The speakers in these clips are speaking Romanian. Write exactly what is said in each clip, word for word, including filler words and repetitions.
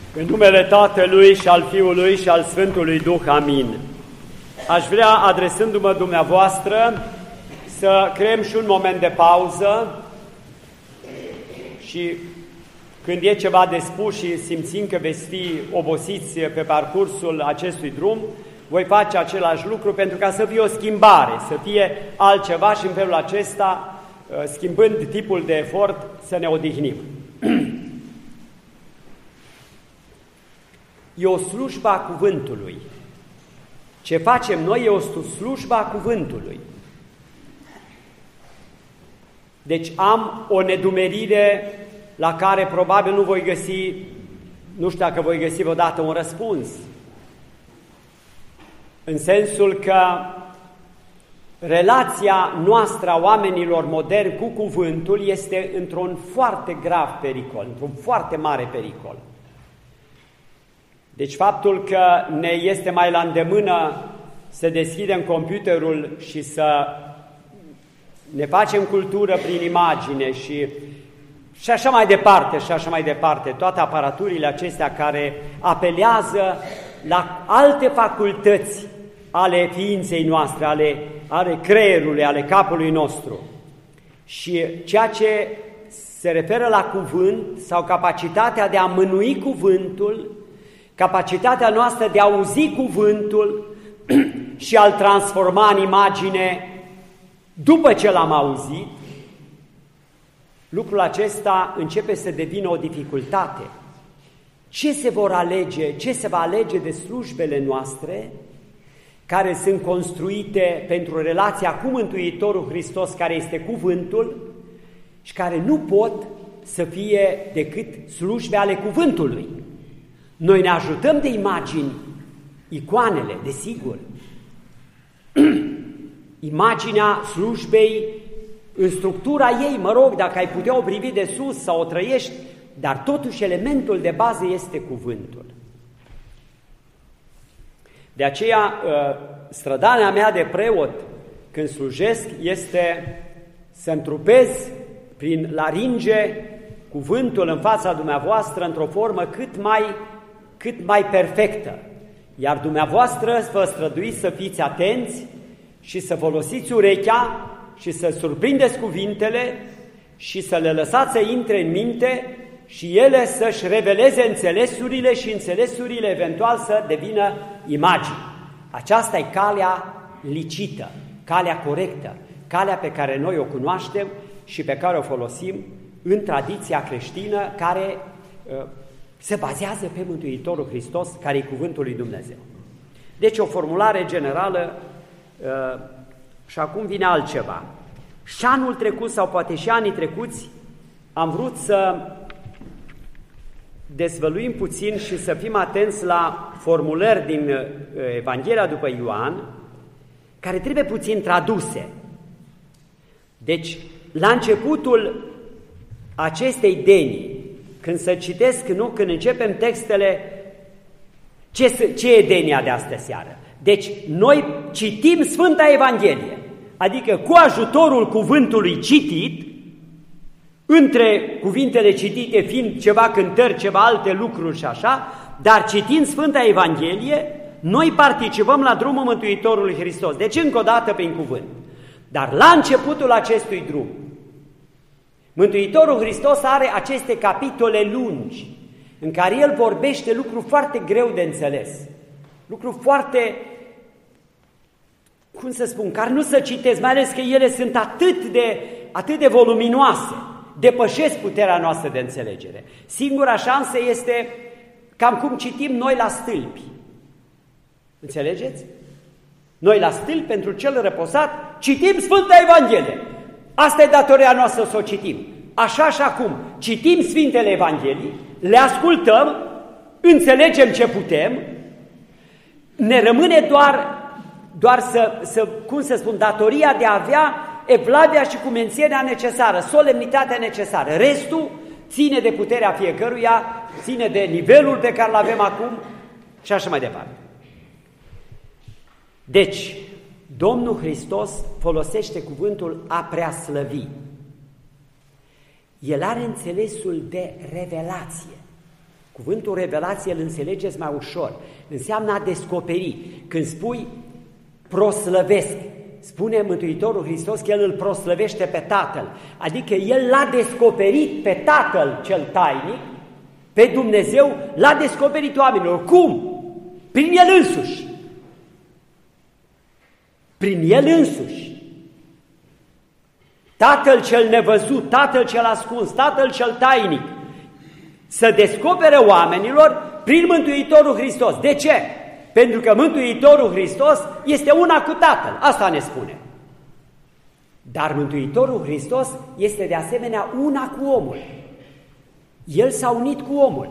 În numele Tatălui și al Fiului și al Sfântului Duh, amin. Aș vrea, adresându-mă dumneavoastră, să creăm și un moment de pauză și când e ceva de spus și simțim că veți fi obosiți pe parcursul acestui drum, voi face același lucru pentru ca să fie o schimbare, să fie altceva și în felul acesta, schimbând tipul de efort, să ne odihnim. E o slujba a cuvântului. Ce facem noi e o slujba a cuvântului. Deci am o nedumerire la care probabil nu voi găsi, nu știu dacă voi găsi vreodată un răspuns. În sensul că relația noastră a oamenilor moderni cu cuvântul este într-un foarte grav pericol, într-un foarte mare pericol. Deci faptul că ne este mai la îndemână să deschidem computerul și să ne facem cultură prin imagine și, și așa mai departe, și așa mai departe, toate aparaturile acestea care apelează la alte facultăți ale ființei noastre, ale, ale creierului, ale capului nostru. Și ceea ce se referă la cuvânt sau capacitatea de a mânui cuvântul, capacitatea noastră de a auzi cuvântul și a-l transforma în imagine după ce l-am auzit, lucrul acesta începe să devină o dificultate. Ce se vor alege, ce se va alege de slujbele noastre care sunt construite pentru relația cu Mântuitorul Hristos, care este cuvântul și care nu pot să fie decât slujbe ale cuvântului. Noi ne ajutăm de imagini, icoanele, desigur. Imaginea slujbei, în structura ei, mă rog, dacă ai putea o privi de sus sau o trăiești, dar totuși elementul de bază este cuvântul. De aceea, strădania mea de preot, când slujesc, este să întrupez prin laringe cuvântul în fața dumneavoastră într-o formă cât mai, cât mai perfectă. Iar dumneavoastră vă străduiți să fiți atenți și să folosiți urechea și să surprindeți cuvintele și să le lăsați să intre în minte și ele să-și reveleze înțelesurile și înțelesurile eventual să devină imagini. Aceasta e calea licită, calea corectă, calea pe care noi o cunoaștem și pe care o folosim în tradiția creștină care uh, se bazează pe Mântuitorul Hristos, care e cuvântul lui Dumnezeu. Deci o formulare generală uh, și acum vine altceva. Și anul trecut sau poate și anii trecuți am vrut să dezvăluim puțin și să fim atenți la formulări din Evanghelia după Ioan, care trebuie puțin traduse. Deci, la începutul acestei denii, când se citesc, nu, când începem textele, ce, ce e denia de astă seară? Deci, noi citim Sfânta Evanghelie, adică cu ajutorul cuvântului citit, între cuvintele citite fiind ceva cântări, ceva alte lucruri și așa, dar citind Sfânta Evanghelie, noi participăm la drumul Mântuitorului Hristos. Deci încă o dată prin cuvânt. Dar la începutul acestui drum, Mântuitorul Hristos are aceste capitole lungi, în care El vorbește lucruri foarte greu de înțeles, lucruri foarte, cum să spun, care nu se citesc, mai ales că ele sunt atât de, atât de voluminoase, depășesc puterea noastră de înțelegere. Singura șansă este cam cum citim noi la stâlpi. Înțelegeți? Noi la stâlpi, pentru cel răposat, citim Sfânta Evanghelie. Asta e datoria noastră să o citim. Așa și acum, citim Sfintele Evanghelii, le ascultăm, înțelegem ce putem, ne rămâne doar, doar să, să, cum să spun, datoria de a avea evlavia și cumințenia necesară, solemnitatea necesară. Restul ține de puterea fiecăruia, ține de nivelul pe care îl avem acum și așa mai departe. Deci, Domnul Hristos folosește cuvântul a preaslăvi. El are înțelesul de revelație. Cuvântul revelație îl înțelegeți mai ușor. Înseamnă a descoperi. Când spui proslăvesc, spune Mântuitorul Hristos că El îl proslăvește pe Tatăl. Adică El l-a descoperit pe Tatăl cel tainic, pe Dumnezeu, l-a descoperit oamenilor. Cum? Prin El însuși. Prin El însuși. Tatăl cel nevăzut, Tatăl cel ascuns, Tatăl cel tainic, să descopere oamenilor prin Mântuitorul Hristos. De ce? Pentru că Mântuitorul Hristos este una cu Tatăl. Asta ne spune. Dar Mântuitorul Hristos este de asemenea una cu omul. El s-a unit cu omul.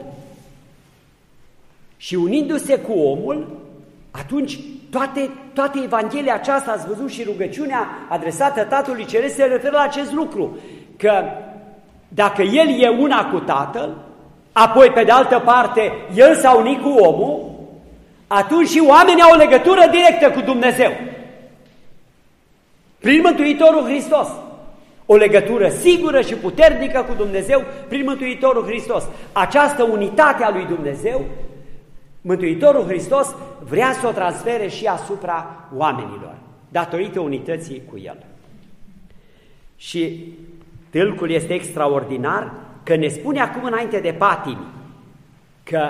Și unindu-se cu omul, atunci toate, toate Evanghelia aceasta, ați văzut, și rugăciunea adresată Tatălui Ceresc se referă la acest lucru. Că dacă El e una cu Tatăl, apoi pe de altă parte El s-a unit cu omul, atunci și oamenii au o legătură directă cu Dumnezeu. Prin Mântuitorul Hristos. O legătură sigură și puternică cu Dumnezeu prin Mântuitorul Hristos. Această unitate a lui Dumnezeu, Mântuitorul Hristos vrea să o transfere și asupra oamenilor, datorită unității cu El. Și tâlcul este extraordinar, că ne spune acum înainte de patimi, că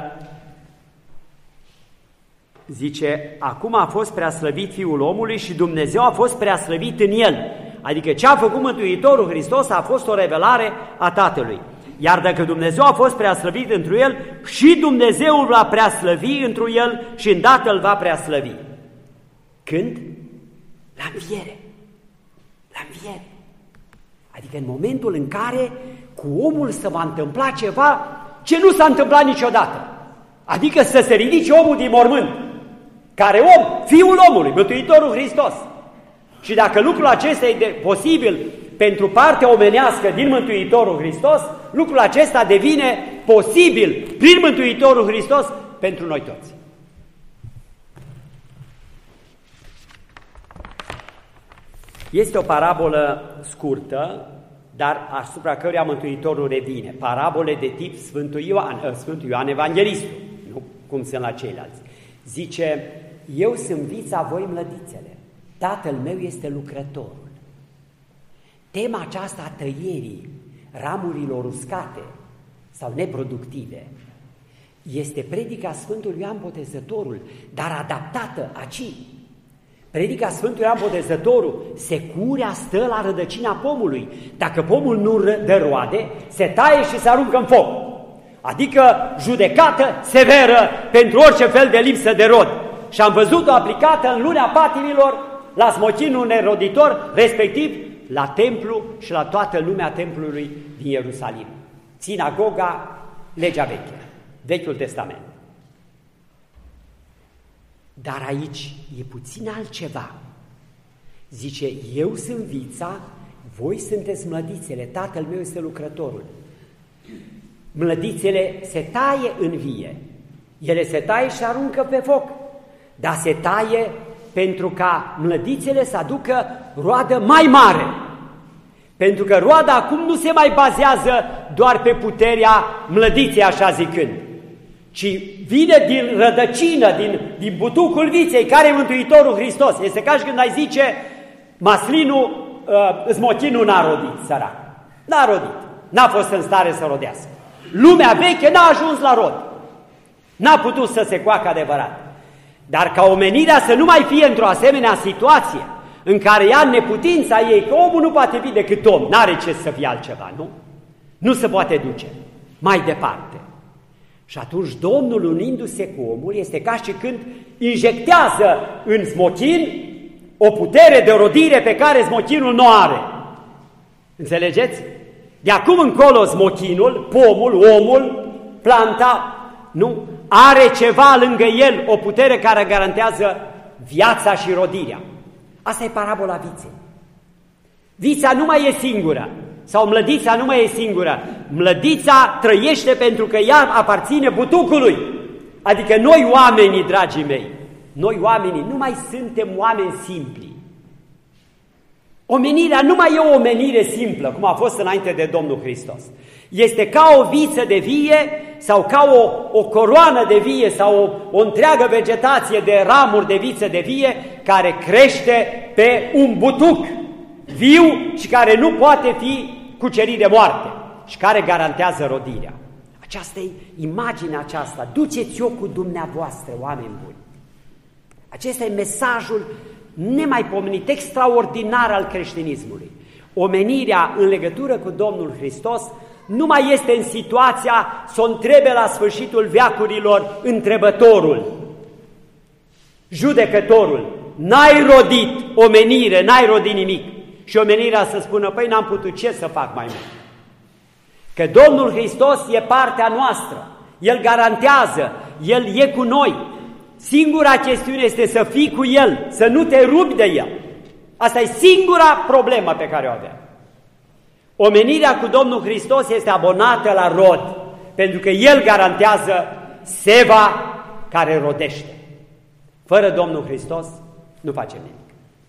zice, acum a fost preaslăvit Fiul omului și Dumnezeu a fost preaslăvit în El. Adică ce a făcut Mântuitorul Hristos a fost o revelare a Tatălui. Iar dacă Dumnezeu a fost preaslăvit întru El, și Dumnezeu îl va preaslăvi întru El și îndată îl va preaslăvi. Când? La înviere. La înviere. Adică în momentul în care cu omul se va întâmpla ceva ce nu s-a întâmplat niciodată. Adică să se ridice omul din mormânt. Care om? Fiul omului, Mântuitorul Hristos. Și dacă lucrul acesta e de, posibil pentru partea omenească din Mântuitorul Hristos, lucrul acesta devine posibil prin Mântuitorul Hristos pentru noi toți. Este o parabolă scurtă, dar asupra căruia Mântuitorul revine. Parabole de tip Sfântul Ioan, Sfântul Ioan Evanghelistul, nu cum sunt la ceilalți. Zice, eu sunt vița, voi mlădițele, Tatăl meu este lucrătorul. Tema aceasta a tăierii ramurilor uscate sau neproductive este predica Sfântului Ioan Botezătorul, dar adaptată aici. Predica Sfântului Ioan Botezătorul, securea stă la rădăcina pomului. Dacă pomul nu dă roade, se taie și se aruncă în foc. Adică judecată severă pentru orice fel de lipsă de rod. Și am văzut-o aplicată în lunea patimilor la smochinul neroditor, respectiv la templu și la toată lumea templului din Ierusalim. Sinagoga, legea veche, Vechiul Testament. Dar aici e puțin altceva. Zice, eu sunt vița, voi sunteți mlădițele, Tatăl meu este lucrătorul. Mlădițele se taie în vie, ele se taie și aruncă pe foc, dar se taie pentru ca mlădițele să aducă roadă mai mare. Pentru că roada acum nu se mai bazează doar pe puterea mlădiței, așa zicând, ci vine din rădăcină, din, din butucul viței, care e Mântuitorul Hristos. Este ca și când ai zice, maslinul, uh, smochinul n-a rodit, sărac. N-a rodit, n-a fost în stare să rodească. Lumea veche n-a ajuns la rod. N-a putut să se coacă adevărat. Dar ca omenirea să nu mai fie într-o asemenea situație, în care ia neputința ei, că omul nu poate fi decât om, n-are ce să fie altceva, nu? Nu se poate duce mai departe. Și atunci Domnul, unindu-se cu omul, este ca și când injectează în smochin o putere de rodire pe care smochinul nu are. Înțelegeți? De acum încolo smochinul, pomul, omul, planta, nu, are ceva lângă el, o putere care garantează viața și rodirea. Asta e parabola viței. Vița nu mai e singură, sau mlădița nu mai e singură. Mlădița trăiește pentru că ea aparține butucului. Adică noi oamenii, dragii mei, noi oamenii nu mai suntem oameni simpli. Omenirea nu mai e o omenire simplă, cum a fost înainte de Domnul Hristos. Este ca o viță de vie sau ca o, o coroană de vie sau o, o întreagă vegetație de ramuri de viță de vie care crește pe un butuc viu și care nu poate fi cucerit de moarte și care garantează rodirea. Aceasta e imaginea aceasta. Duceți-o cu dumneavoastră, oameni buni. Acesta e mesajul nemaipomenit, extraordinar al creștinismului. Omenirea în legătură cu Domnul Hristos nu mai este în situația să o întrebe la sfârșitul veacurilor întrebătorul, judecătorul, n-ai rodit omenire, n-ai rodit nimic. Și omenirea să spună, păi n-am putut, ce să fac mai mult? Că Domnul Hristos e partea noastră, El garantează, El e cu noi. Singura chestiune este să fii cu El, să nu te rupi de El. Asta e singura problemă pe care o avem. Omenirea cu Domnul Hristos este abonată la rod, pentru că El garantează seva care rodește. Fără Domnul Hristos nu facem nimic.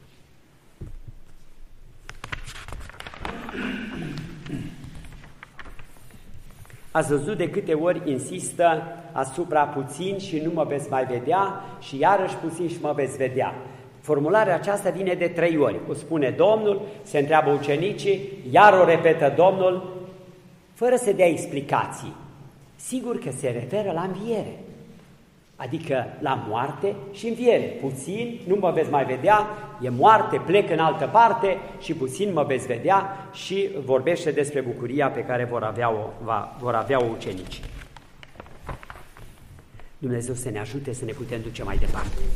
Ați văzut de câte ori insistă asupra puțin și nu mă veți mai vedea și iarăși puțin și mă veți vedea. Formularea aceasta vine de trei ori. O spune Domnul, se întreabă ucenicii, iar o repetă Domnul, fără să dea explicații. Sigur că se referă la înviere, adică la moarte și înviere. Puțin, nu mă veți mai vedea, e moarte, plec în altă parte și puțin mă veți vedea și vorbește despre bucuria pe care vor avea-o, va, vor avea-o ucenicii. Dumnezeu să ne ajute să ne putem duce mai departe.